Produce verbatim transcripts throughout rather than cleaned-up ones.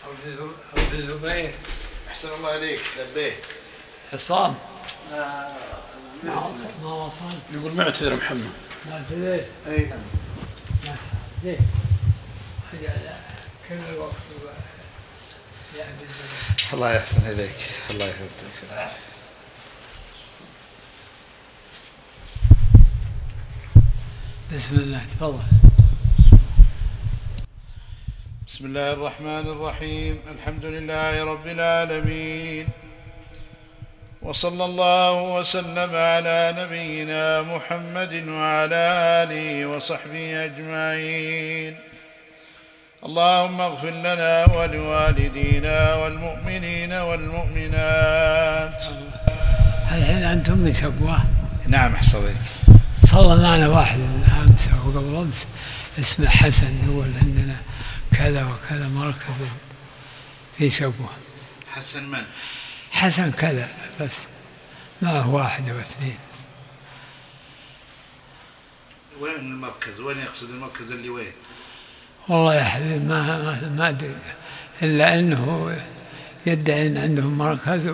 أو في الزبير. أحسن الله عليك. لبيه عصام. لا ما وصل. يقول معتذر محمد. معتذر. أي نعم. زين. كل الوقت الله يحسن إليك. الله يهديك. بسم الله تفضل. بسم الله الرحمن الرحيم. الحمد لله رب العالمين، وصلى الله وسلم على نبينا محمد وعلى آله وصحبه أجمعين. اللهم اغفر لنا ولوالدينا والمؤمنين والمؤمنات. الحين أنتم من شبوة؟ نعم أحسن. صلى معنا واحد أمس أو قبل أمس اسمه حسن، يقول عندنا كذا وكذا مركز في شبوة. حسن من؟ حسن كذا بس، ما هو واحد أو اثنين. وين المركز؟ وين يقصد المركز اللي وين؟ والله يا حبيبي ما ما ما أدري، إلا أنه يدعي أن عندهم مركز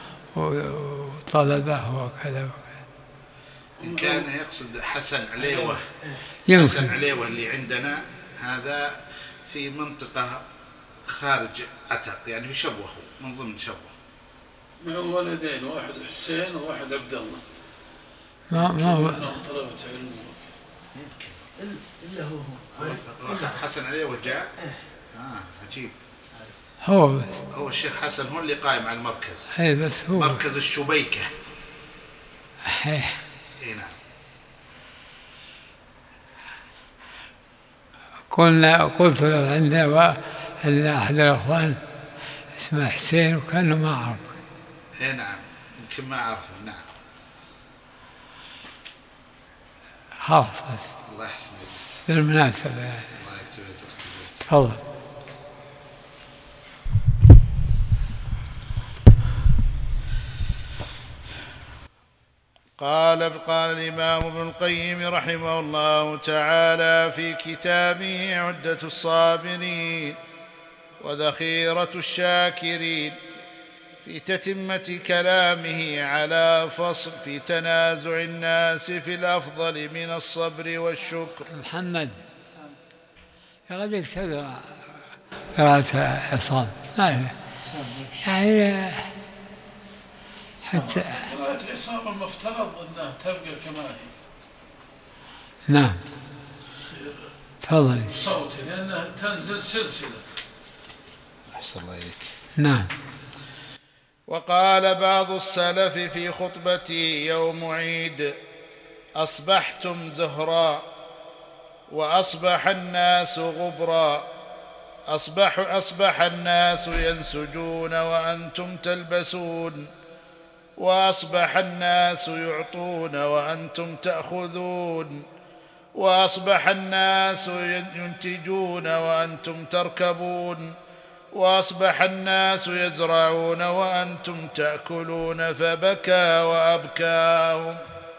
وطلبه وكذا. إن كان يقصد حسن عليوة، يمكن. حسن عليوة اللي عندنا هذا في منطقة خارج عتق، يعني في شبوة، من ضمن شبوة. معه ولدين، واحد حسين وواحد عبد الله. ما ما هو طلبة علم. يمكن إلا هو حسن عليوة جاء. آه عجيب. هو هو الشيخ حسن هو اللي قائم على المركز. اي بس هو مركز الشبيكة. اي نعم. قلنا قلت له عندنا عندنا احد الاخوان اسمه حسين وكانه ما اعرف. اي نعم يمكن ما اعرفه. نعم خلاص بس. الله يحسن بالمناسبة يعني. الله يكتب اجرك. تفضل. قال قال الإمام ابن القيم رحمه الله تعالى في كتابه عدة الصابرين وذخيرة الشاكرين في تتمة كلامه على فصل في تنازع الناس في الأفضل من الصبر والشكر. محمد يغدك تقرأ قراءة عصام يعني حتى قراءة عصام المفترض أنها تبقى كما هي. نعم تفضل. صوتي لأنها تنزل سلسلة. أحسن الله إليك. نعم. وقال بعض السلف في خطبتي يوم عيد: أصبحتم زهراء وأصبح الناس غبرا، أصبح, أصبح الناس ينسجون وأنتم تلبسون، وأصبح الناس يعطون وأنتم تأخذون، وأصبح الناس ينتجون وأنتم تركبون، وأصبح الناس يزرعون وأنتم تأكلون، فبكى وأبكاهم.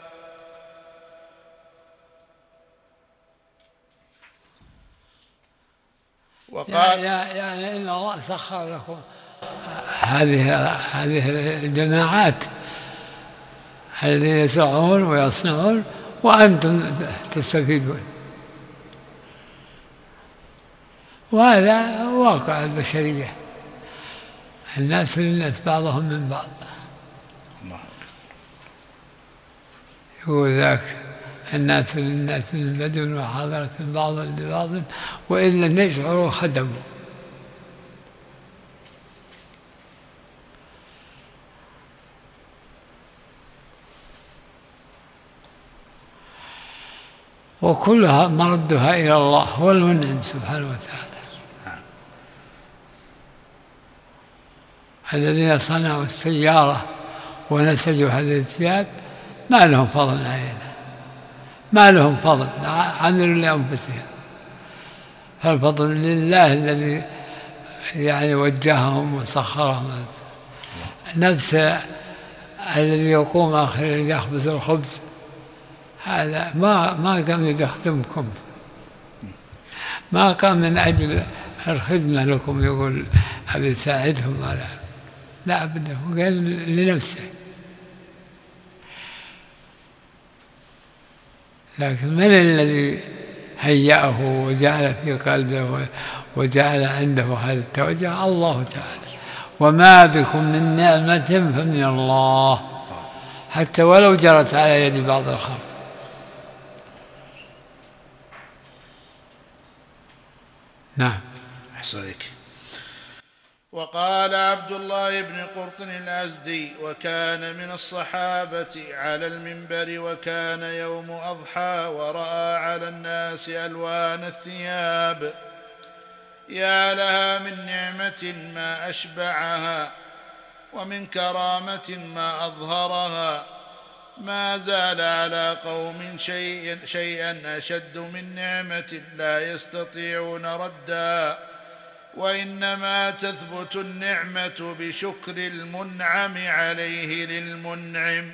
وقال يعني إن الله سخر لكم هذه هذه الجماعات الذين يزرعون ويصنعون وأنتم تستفيدون، وهذا واقع البشرية، الناس للناس بعضهم من بعض. يقول ذاك: الناس للناس من بدو وحاضرة بعض لبعض وإن لم يشعروا خدموا. وكلها مردها إلى الله، هو المنعم سبحانه وتعالى. الذين صنعوا السيارة ونسجوا هذه الثياب ما لهم فضل علينا، ما لهم فضل، عملوا لأنفسهم، فالفضل لله الذي يعني وجههم وسخرهم. نفس الذي يقوم آخر يخبز الخبز هذا ما ما قام يخدمكم، ما قام من أجل الخدمة لكم، يقول أبي يساعدهم على لا أبدا، قال لنفسه. لكن من الذي هيأه وجعل في قلبه وجعل عنده هذا التوجه؟ الله تعالى. وما بكم من نعمة فمن الله، حتى ولو جرت على يد بعض الخلق. نعم. أحسنك. وقال عبد الله بن قرط الأزدي: وكان من الصحابة على المنبر وكان يوم أضحى ورأى على الناس ألوان الثياب، يا لها من نعمة ما أشبعها ومن كرامة ما أظهرها، ما زال على قوم شيء شيئا أشد من نعمة لا يستطيعون ردها، وإنما تثبت النعمة بشكر المنعم عليه للمنعم.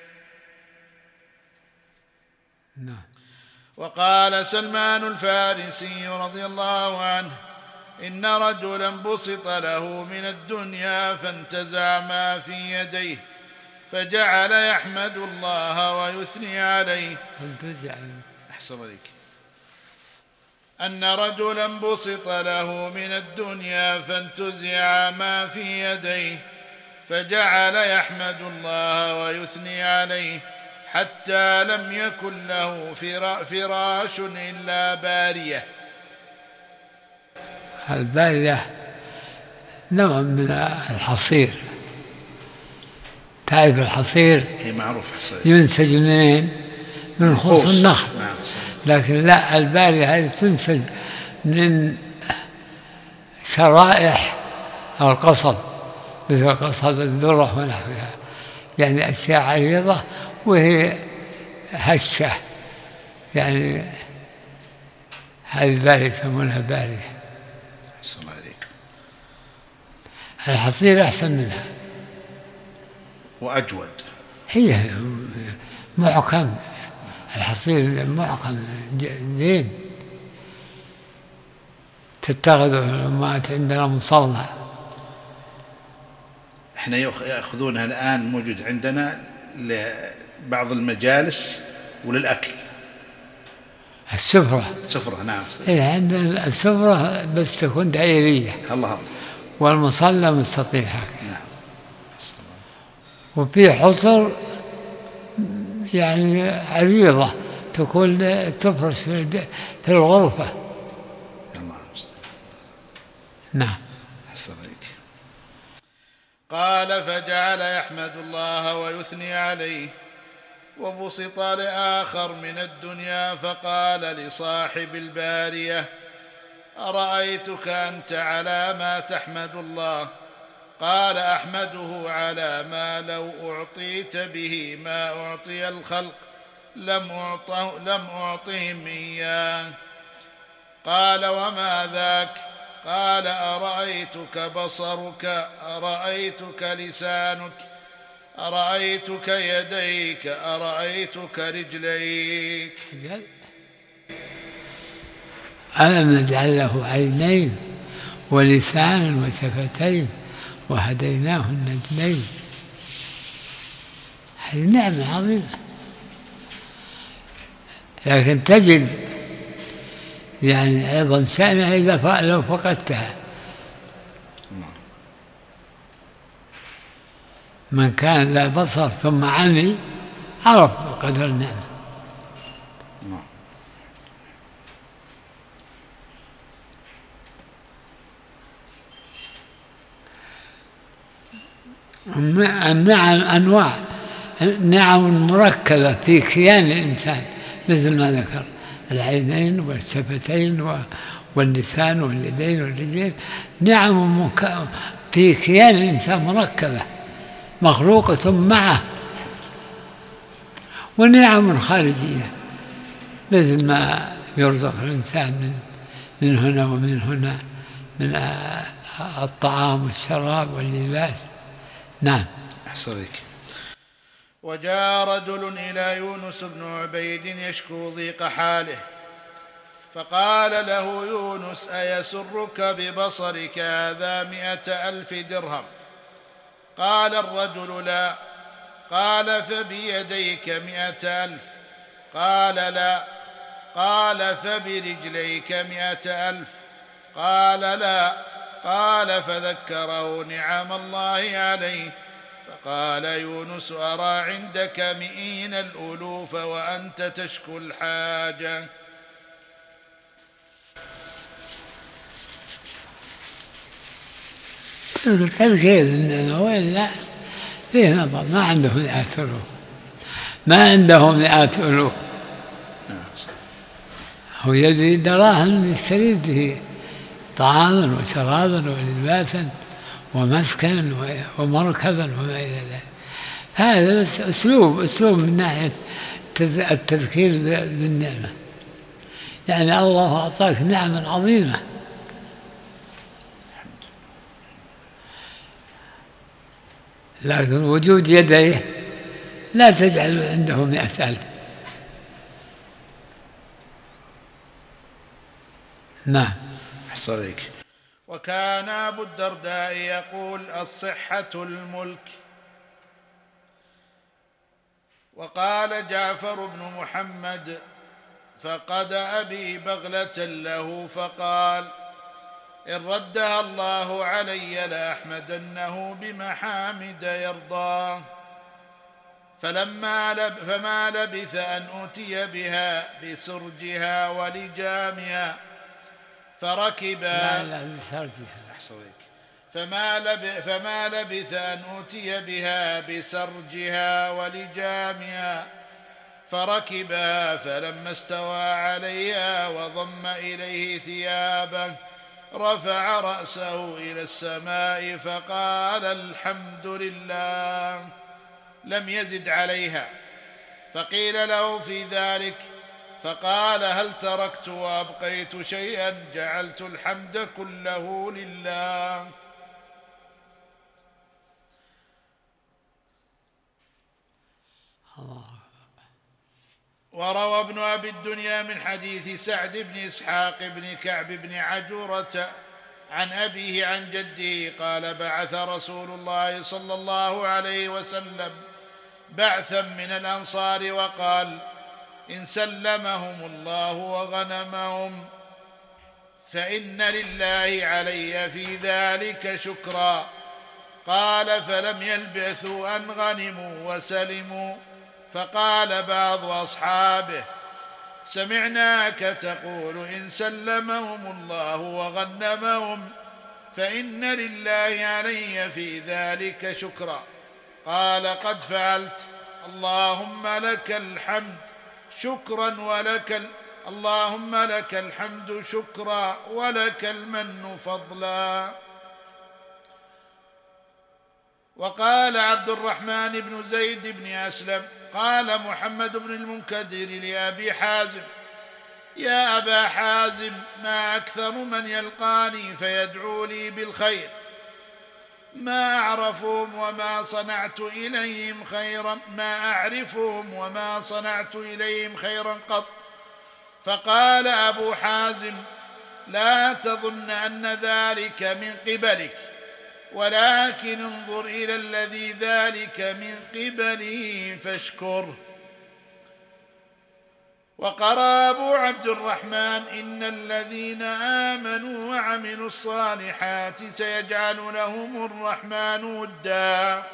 نعم. وقال سلمان الفارسي رضي الله عنه: إن رجلا بسط له من الدنيا فانتزع ما في يديه فجعل يحمد الله ويثني عليه. فانتزع. أحسن عليك. أن رجلا بسط له من الدنيا فانتزع ما في يديه فجعل يحمد الله ويثني عليه حتى لم يكن له فراش إلا بارية. البارية نوع من الحصير، تعرف الحصير؟ اي معروف. ينسج منين؟ من خص النخل. نعم. لكن لا، البارية هذه تنسج من شرائح القصب، مثل قصب الذرة ونحوها، يعني أشياء عريضة وهي هشة، يعني هذه البارية يسمونها بارية. أحسن الله عليك. الحصير أحسن منها وأجود، هي محكم، الحصير محكم زين، تتخذ الأمهات عندنا مصلى. احنا يأخذونها الآن، موجود عندنا لبعض المجالس وللأكل. السفرة. السفرة نعم. إيه، عندنا السفرة بس تكون دائرية. الله الله. والمصلى مستطيل هكذا. نعم. وفي حصر يعني عريضة تكون تفرش في الغرفة. الله. نعم. حسن عليك. قال: فجعل يحمد الله ويثني عليه. وبسط لآخر من الدنيا فقال لصاحب البارية: أرأيتك أنت على ما تحمد الله؟ قال: أحمده على ما لو أعطيت به ما أعطي الخلق لم أعطه لم أعطهم إياه. قال: وما ذاك؟ قال: أرأيتك بصرك، أرأيتك لسانك، أرأيتك يديك، أرأيتك رجليك. ألم نجعل له عينين ولسانا وشفتين وهديناه النجدين. هذه نعمة عظيمة. لكن تجد يعني أيضا شأنها إذا لو فقدتها. من كان لا بصر ثم عمي عرف قدر النعمة. النعم أنواع، نعم مركبة في كيان الإنسان مثل ما ذكر: العينين والشفتين واللسان واليدين والرجلين، نعم في كيان الإنسان مركبة مخلوقة معه، ونعم خارجية مثل ما يرزق الإنسان من من هنا ومن هنا، من الطعام والشراب واللباس. نعم. أحسنك. وجاء رجل إلى يونس بن عبيد يشكو ضيق حاله، فقال له يونس: أيسرك ببصرك هذا مئة ألف درهم؟ قال الرجل: لا. قال: فبيديك مئة ألف؟ قال: لا. قال: فبرجليك مئة ألف؟ قال: لا. قال: فذكره نعم الله عليه، فقال يونس: أرى عندك مئين الألوف وأنت تشكو الحاجة. تذكير النعمة وإلا فيه نظر، ما عندهم مئات ألوف، ما عندهم مئات ألوف، هو يجري دراهم يشتري به طعاما وشرابا ولباسا ومسكنا ومركبا وما إلى ذلك. هذا أسلوب أسلوب من ناحية التذكير بالنعمة، يعني الله أعطاك نعمة عظيمة، لكن وجود يديه لا تجعل عنده مئة ألف. نعم. أحسن عليك. وكان أبو الدرداء يقول: الصحة الملك. وقال جعفر بن محمد: فقد أبي بغلة له فقال: إن ردها الله علي لأحمدنه بمحامد يرضاه. فلما لب فما لبث أن أتي بها بسرجها ولجامها فركبا. لا لا بسرجها. فما, لب فما لبث أن أتي بها بسرجها ولجامها فركبا، فلما استوى عليها وضم إليه ثيابه رفع رأسه إلى السماء فقال: الحمد لله، لم يزد عليها. فقيل له في ذلك فقال: هل تركت وأبقيت شيئا؟ جعلت الحمد كله لله. وروى ابن أبي الدنيا من حديث سعد بن إسحاق بن كعب بن عجورة عن أبيه عن جده قال: بعث رسول الله صلى الله عليه وسلم بعثا من الأنصار وقال: إن سلمهم الله وغنمهم فإن لله علي في ذلك شكرا. قال: فلم يلبثوا أن غنموا وسلموا، فقال بعض أصحابه: سمعناك تقول إن سلمهم الله وغنمهم فإن لله علي في ذلك شكرا. قال: قد فعلت، اللهم لك الحمد شكرا ولك ال... اللهم لك الحمد شكرا ولك المن فضلا. وقال عبد الرحمن بن زيد بن أسلم قال محمد بن المنكدر لأبي حازم: يا أبا حازم، ما أكثر من يلقاني فيدعو لي بالخير، ما أعرفهم وما صنعت إليهم خيرا ما أعرفهم وما صنعت إليهم خيرا قط. فقال أبو حازم: لا تظن أن ذلك من قبلك، ولكن انظر إلى الذي ذلك من قبله فاشكره. وقرأ أبو عبد الرحمن: إن الذين آمنوا وعملوا الصالحات سيجعل لهم الرحمن ودا.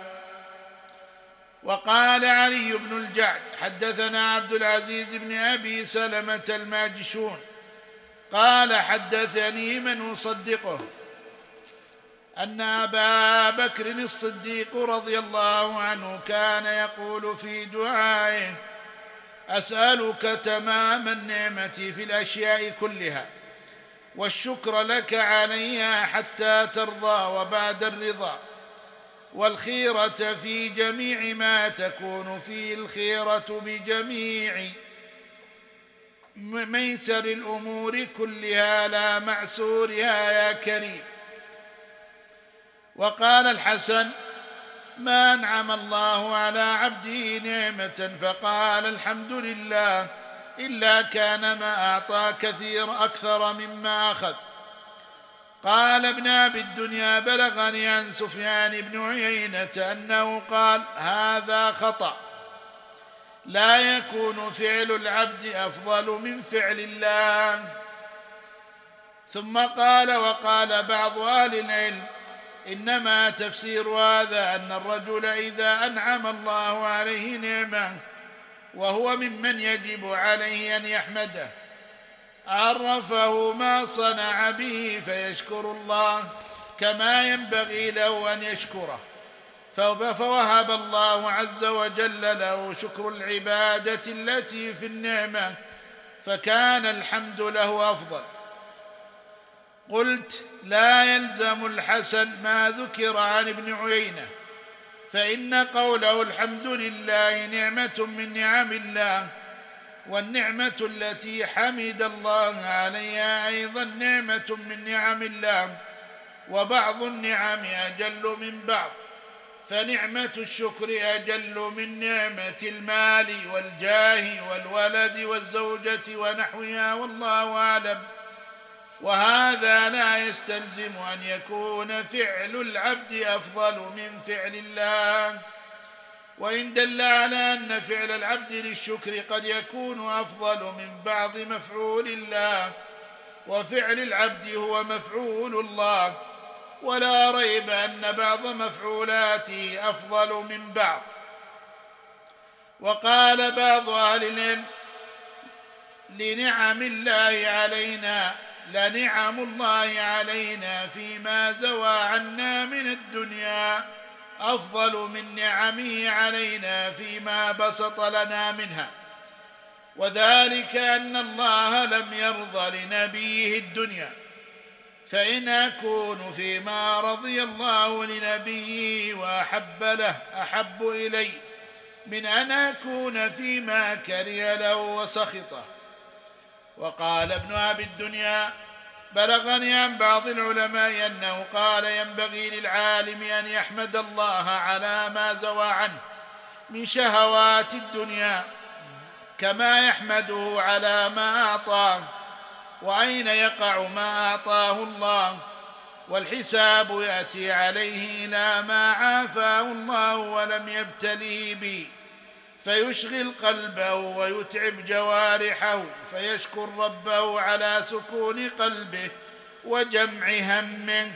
وقال علي بن الجعد: حدثنا عبد العزيز بن أبي سلمة الماجشون قال: حدثني من أصدقه أن أبا بكر الصديق رضي الله عنه كان يقول في دعائه: أسألك تمام النعمة في الأشياء كلها، والشكر لك عليها حتى ترضى، وبعد الرضا والخيرة في جميع ما تكون فيه الخيرة بجميع ميسر الأمور كلها لا معسورها يا كريم. وقال الحسن: ما أنعم الله على عبده نعمة فقال الحمد لله إلا كان ما أعطى كثير أكثر مما أخذ. قال ابن أبي الدنيا بلغني عن سفيان بن عيينة أنه قال هذا خطأ، لا يكون فعل العبد أفضل من فعل الله. ثم قال وقال بعض أهل العلم إنما تفسير هذا أن الرجل إذا أنعم الله عليه نعمة وهو ممن يجب عليه أن يحمده عرفه ما صنع به فيشكر الله كما ينبغي له أن يشكره، فوهب الله عز وجل له شكر العبادة التي في النعمة، فكان الحمد له أفضل. قلت لا يلزم الحسن ما ذكر عن ابن عيينة، فإن قوله الحمد لله نعمة من نعم الله، والنعمة التي حمد الله عليها أيضا نعمة من نعم الله، وبعض النعم أجل من بعض، فنعمة الشكر أجل من نعمة المال والجاه والولد والزوجة ونحوها، والله أعلم. وهذا لا يستلزم أن يكون فعل العبد أفضل من فعل الله، وإن دل على أن فعل العبد للشكر قد يكون أفضل من بعض مفعول الله، وفعل العبد هو مفعول الله، ولا ريب أن بعض مفعولاته أفضل من بعض. وقال بعض أهل العلم لنعم الله علينا لنعم الله علينا فيما زوى عنا من الدنيا أفضل من نعمه علينا فيما بسط لنا منها، وذلك أن الله لم يرض لنبيه الدنيا، فإن أكون فيما رضي الله لنبيه وأحب له أحب إلي من أن أكون فيما كره له وسخطه. وقال ابن أبي الدنيا بلغني عن بعض العلماء أنه قال ينبغي للعالم أن يحمد الله على ما زوى عنه من شهوات الدنيا كما يحمده على ما أعطاه، وأين يقع ما أعطاه الله، والحساب يأتي عليه إلى ما عافاه الله ولم يبتليه به، فيشغل قلبه ويتعب جوارحه، فيشكر ربه على سكون قلبه وجمع همه.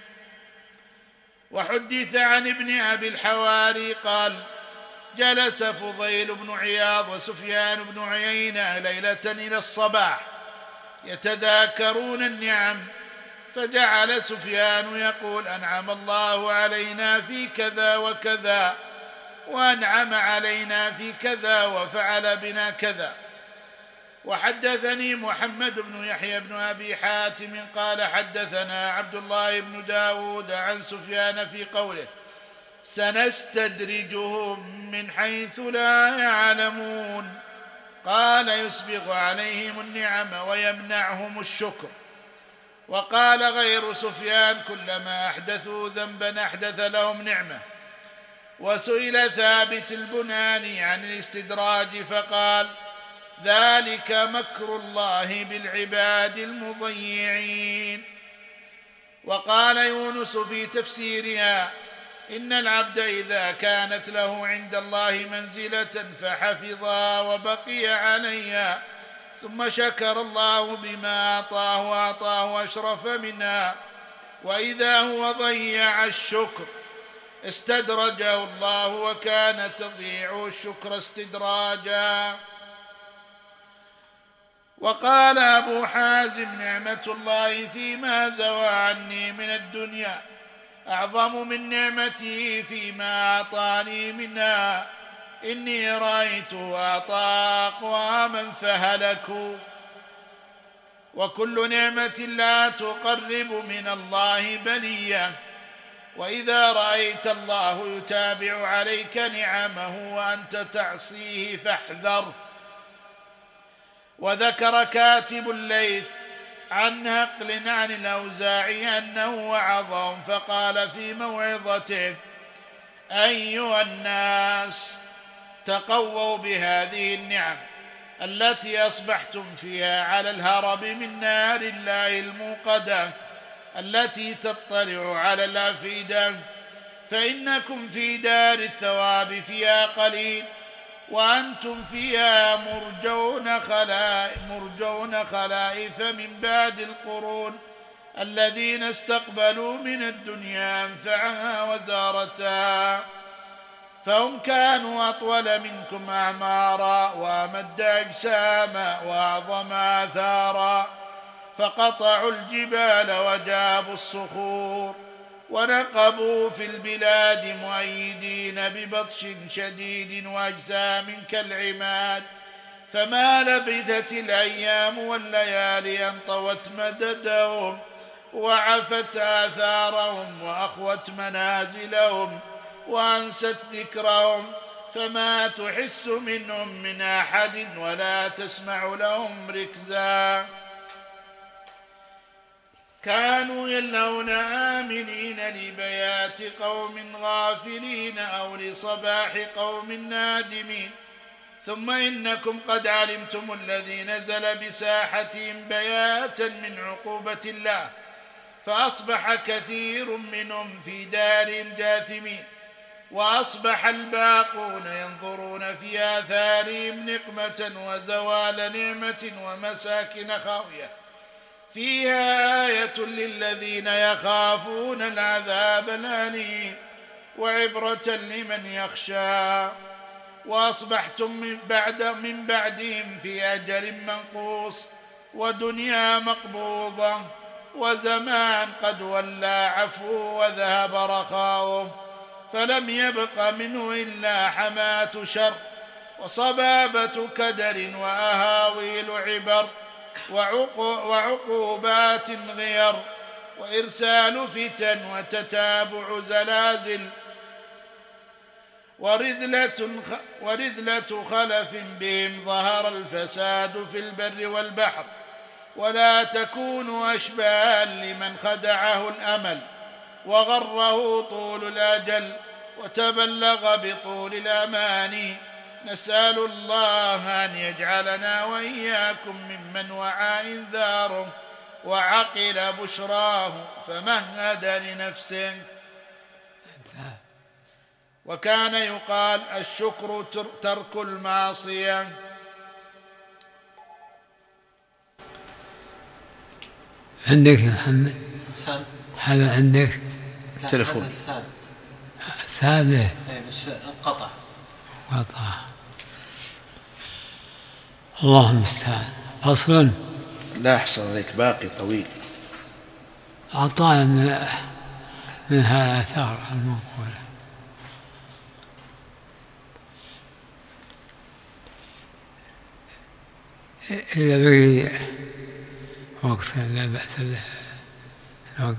وحدث عن ابن أبي الحواري قال جلس فضيل بن عياض وسفيان بن عيينة ليلة إلى الصباح يتذاكرون النعم، فجعل سفيان يقول أنعم الله علينا في كذا وكذا، وأنعم علينا في كذا وفعل بنا كذا. وحدثني محمد بن يحيى بن أبي حاتم قال حدثنا عبد الله بن داود عن سفيان في قوله سنستدرجهم من حيث لا يعلمون، قال يسبغ عليهم النعم ويمنعهم الشكر. وقال غير سفيان كلما أحدثوا ذنبا أحدث لهم نعمة. وسئل ثابت البناني عن الاستدراج فقال ذلك مكر الله بالعباد المضيعين. وقال يونس في تفسيرها إن العبد إذا كانت له عند الله منزلة فحفظها وبقي عليها ثم شكر الله بما أعطاه وأعطاه أشرف منها، وإذا هو ضيع الشكر استدرجه الله وكان تضييع الشكر استدراجا. وقال أبو حازم نعمة الله فيما زوى عني من الدنيا أعظم من نعمته فيما أعطاني منها، إني رأيته أعطى أقواما فهلكوا. وكل نعمة لا تقرب من الله بلية، وإذا رأيت الله يتابع عليك نعمه وأنت تعصيه فاحذر. وذكر كاتب الليث عن هقل عن الأوزاعي أنه وعظهم فقال في موعظته أيها الناس تقووا بهذه النعم التي أصبحتم فيها على الهرب من نار الله الموقدة التي تطلع على الأفئدة، فإنكم في دار الثواب فيها قليل، وأنتم فيها مرجون خلائف, مرجون خلائف من بعد القرون الذين استقبلوا من الدنيا أنفعها وزارتها، فهم كانوا أطول منكم أعمارا وأمد أجساما وأعظم آثارا، فقطعوا الجبال وجابوا الصخور ونقبوا في البلاد مؤيدين ببطش شديد وأجسام كالعماد، فما لبثت الأيام والليالي أن طوت مددهم وعفت آثارهم وأخوت منازلهم وأنست ذكرهم، فما تحس منهم من أحد ولا تسمع لهم ركزا. كانوا يلون آمنين لبيات قوم غافلين أو لصباح قوم نادمين، ثم إنكم قد علمتم الذي نزل بساحتهم بياتا من عقوبة الله، فأصبح كثير منهم في دارهم جاثمين، وأصبح الباقون ينظرون في آثارهم نقمة وزوال نعمة ومساكن خاوية، فيها آية للذين يخافون العذاب الأليم وعبرة لمن يخشى. وأصبحتم من, بعد من بعدهم في أجل منقوص ودنيا مقبوضة وزمان قد ولى عفو وذهب رخاؤه، فلم يبق منه إلا حماة شر وصبابة كدر وأهاويل عبر وعقوبات غير وإرسال فتن وتتابع زلازل ورذلة, ورذلة خلف بهم ظهر الفساد في البر والبحر، ولا تكونوا أشباها لمن خدعه الأمل وغره طول الأجل وتبلغ بطول الأماني. نسأل الله أن يجعلنا وإياكم ممن وعى إنذاره وعقل بشراه فمهد لنفسه. وكان يقال الشكر ترك المعصية. عندك يا محمد هذا عندك تلفون ثابت بس انقطع قطع. الله المستعان. فصل لا أحسن عليك باقي طويل. أعطانا من منها آثار المنقولة. إذا بقي وقت لا بأس به نوقف.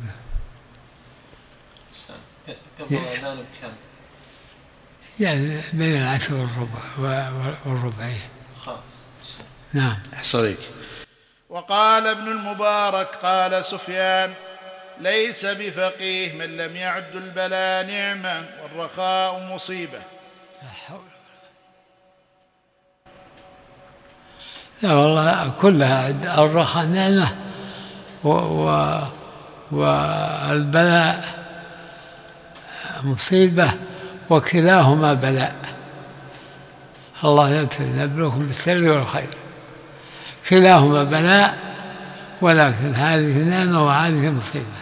قبل الأذان بكم؟ يعني بين العشر والربع والربعية. خلاص. نعم. أحصريك. وقال ابن المبارك قال سفيان: ليس بفقيه من لم يعد البلاء نعمة والرخاء مصيبة. لا حول. لا والله كلها الرخاء نعمة والبلاء مصيبة، وكلاهما بلاء. الله يبلوكم بالسر والخير، كلاهما بلاء، ولكن هذه نعمة وهذه مصيبة.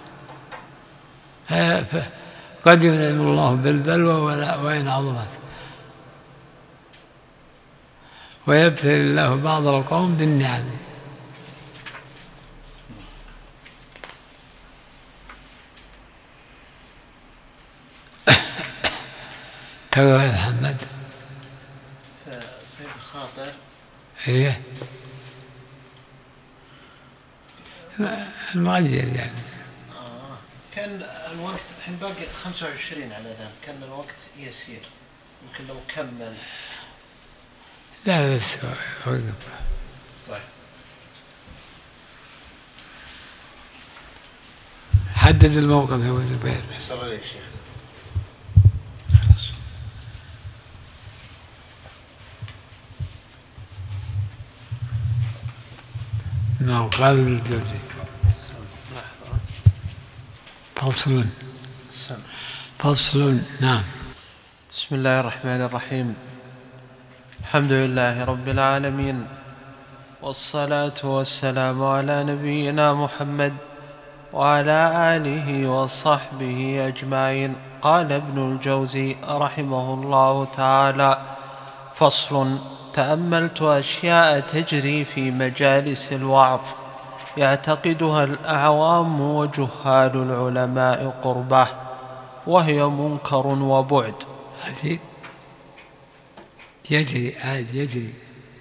قد ينعم الله بالبلوى وإن عظمت، ويبتلي الله بعض القوم بالنعم. تقرأ يا محمد؟ سيد خاطر هي المغير يعني. آه. كان الوقت الحين باقي خمسة وعشرين على ذلك، كان الوقت يسير، يمكن لو كمل. لا بس وقف. طيب حدد الموقف يا أبو زبير. أحسن عليك شيخ. نعم. قال ابن الجوزي فصل فصل. نعم. بسم الله الرحمن الرحيم. الحمد لله رب العالمين، والصلاة والسلام على نبينا محمد وعلى آله وصحبه أجمعين. قال ابن الجوزي رحمه الله تعالى: فصل. تأملت أشياء تجري في مجالس الوعظ يعتقدها الأعوام وجهال العلماء قربه، وهي منكر وبعد. يجري عاد يجري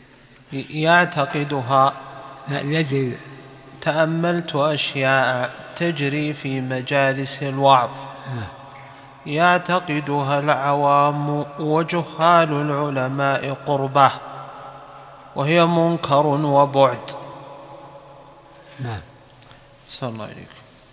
يعتقدها لا يجري. تأملت أشياء تجري في مجالس الوعظ يعتقدها العوام وجهال العلماء قربه، وهي منكر وبعد. نعم. صلى الله عليك.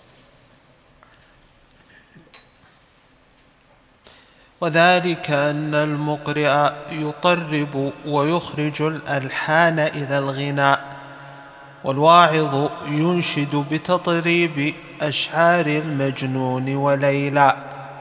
وذلك أن المقرئ يطرب ويخرج الألحان إلى الغناء، والواعظ ينشد بتطريب أشعار المجنون وليلى،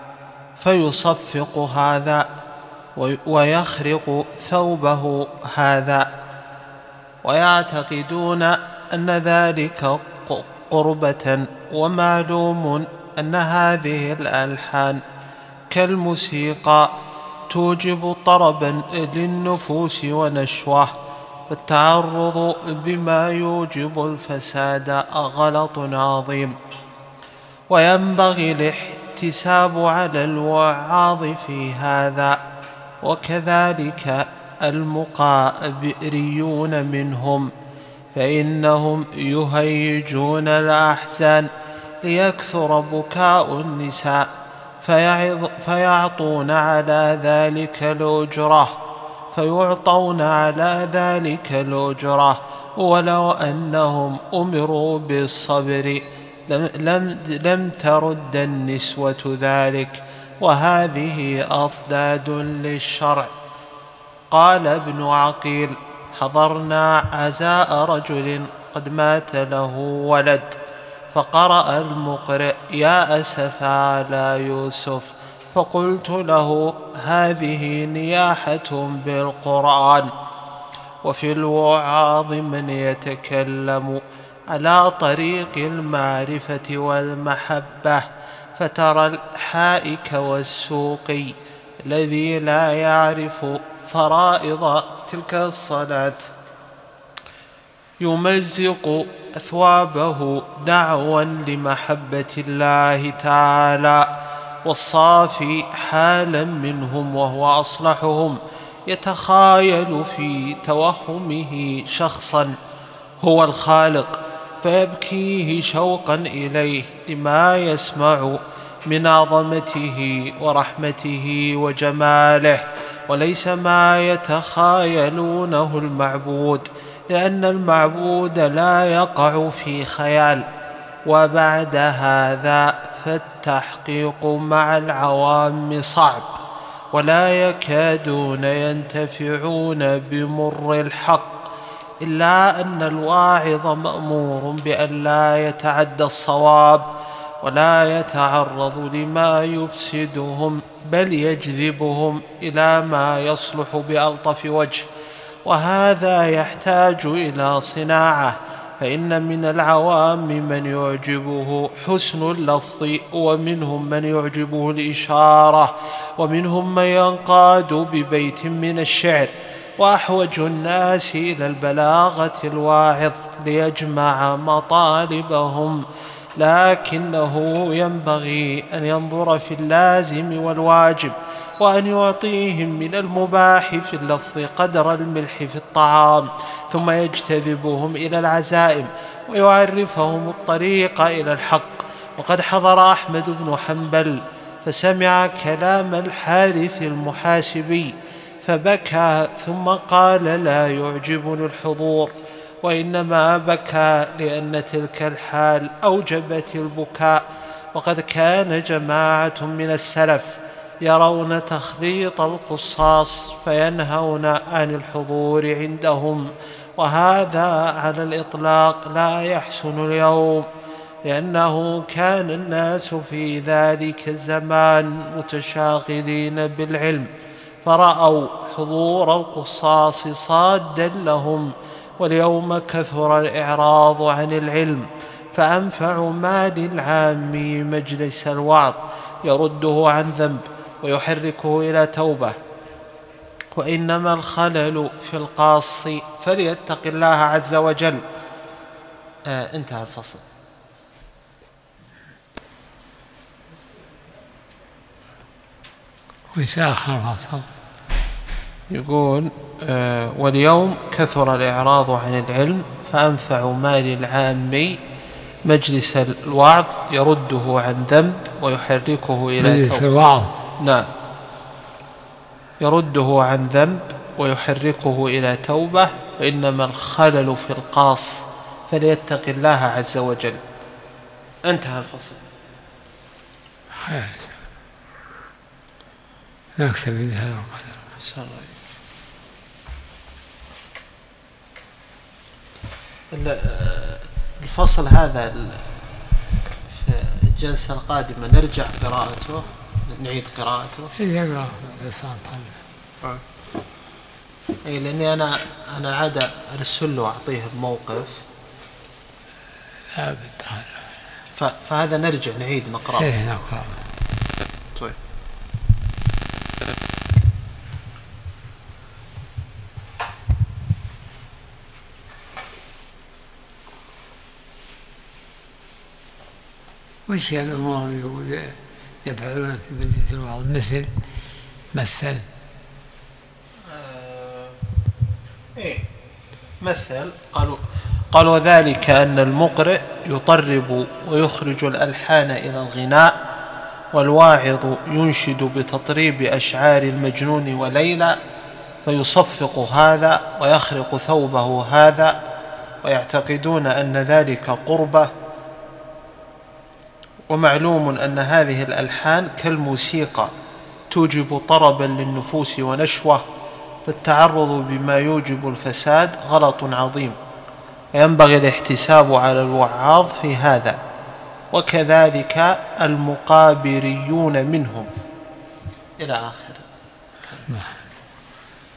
فيصفق هذا ويخرق ثوبه هذا، ويعتقدون أن ذلك قربة. ومعلوم أن هذه الألحان كالموسيقى توجب طربا للنفوس ونشوة، فالتعرض بما يوجب الفساد غلط عظيم، وينبغي الاحتساب على الوعاظ في هذا، وكذلك المقابريون منهم، فإنهم يهيجون الأحزان ليكثر بكاء النساء، فيعطون على ذلك الأجرة فيعطون على ذلك الأجرة ولو أنهم أمروا بالصبر لم, لم ترد النسوة ذلك، وهذه أضداد للشرع. قال ابن عقيل: حضرنا عزاء رجل قد مات له ولد، فقرأ المقرئ: يا أسف على يوسف، فقلت له: هذه نياحة بالقرآن. وفي الوعاظ من يتكلم على طريق المعرفة والمحبة، فترى الحائك والسوقي الذي لا يعرف فرائض تلك الصلاة يمزق أثوابه دعوا لمحبة الله تعالى، والصافي حالا منهم وهو أصلحهم يتخايل في توهمه شخصا هو الخالق، فيبكيه شوقا إليه لما يسمع من عظمته ورحمته وجماله، وليس ما يتخايلونه المعبود، لأن المعبود لا يقع في خيال. وبعد هذا فالتحقيق مع العوام صعب، ولا يكادون ينتفعون بمر الحق، إلا أن الواعظ مأمور بأن لا يتعدى الصواب ولا يتعرض لما يفسدهم، بل يجذبهم إلى ما يصلح بألطف وجه، وهذا يحتاج إلى صناعة. فإن من العوام من يعجبه حسن اللفظ، ومنهم من يعجبه الإشارة، ومنهم من ينقاد ببيت من الشعر، وأحوج الناس إلى البلاغة الواعظ ليجمع مطالبهم، لكنه ينبغي أن ينظر في اللازم والواجب، وأن يعطيهم من المباح في اللفظ قدر الملح في الطعام، ثم يجتذبهم إلى العزائم ويعرفهم الطريق إلى الحق. وقد حضر أحمد بن حنبل فسمع كلام الحارث المحاسبي فبكى، ثم قال: لا يعجبني الحضور، وإنما بكى لأن تلك الحال أوجبت البكاء. وقد كان جماعة من السلف يرون تخليط القصاص فينهون عن الحضور عندهم، وهذا على الإطلاق لا يحسن اليوم، لأنه كان الناس في ذلك الزمان متشاغلين بالعلم، فرأوا حضور القصاص صادا لهم، واليوم كثر الإعراض عن العلم، فأنفع ما للعام مجلس الوعظ يرده عن ذنب ويحركه إلى توبة، وإنما الخلل في القاص فليتق الله عز وجل. آه انتهى الفصل. وش آخر فصل؟ يقول آه واليوم كثر الإعراض عن العلم، فأنفع ما للعام مجلس الوعظ يرده عن ذنب ويحركه إلى مجلس توبة. الوعظ. نعم، يرده عن ذنب ويحركه إلى توبة، وإنما الخلل في القاص فليتق الله عز وجل. انتهى الفصل. خير، نكتفي بهذا القدر. السلام عليكم. الفصل هذا في الجلسة القادمة نرجع قراءته، نعيد قراءته. يقرأ الإنسان. اي لاني انا انا العاده ارسل له واعطيه الموقف. لا بالتالي. فهذا نرجع نعيد نقرأه. ايه نقرأ. طيب. وش الأمور اللي يفعلون في مجلس الوعظ؟ مثل مثل آه إيه مثل قالوا قال وذلك أن المقرئ يطرب ويخرج الألحان إلى الغناء، والواعظ ينشد بتطريب أشعار المجنون وليلى، فيصفق هذا ويخرق ثوبه هذا، ويعتقدون أن ذلك قربة. ومعلوم أن هذه الألحان كالموسيقى توجب طربا للنفوس ونشوة، فالتعرض بما يوجب الفساد غلط عظيم، وينبغي الاحتساب على الوعاظ في هذا، وكذلك المقابريون منهم إلى آخره.